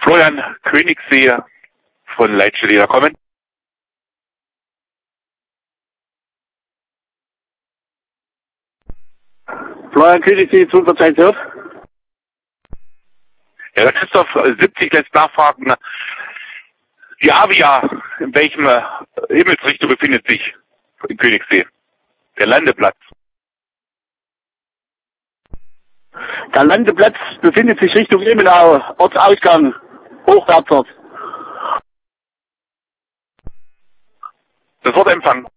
Florian Königssee von Leitstelle kommen. Florian Königssee, 201 hört. Ja, der Christoph 70 lässt nachfragen, die Avia, in welchem Himmelsrichtung befindet sich in Königssee? Der Landeplatz. Der Landeplatz befindet sich Richtung Ilmenau, Ortsausgang, hochwärts. Das Wort empfangen.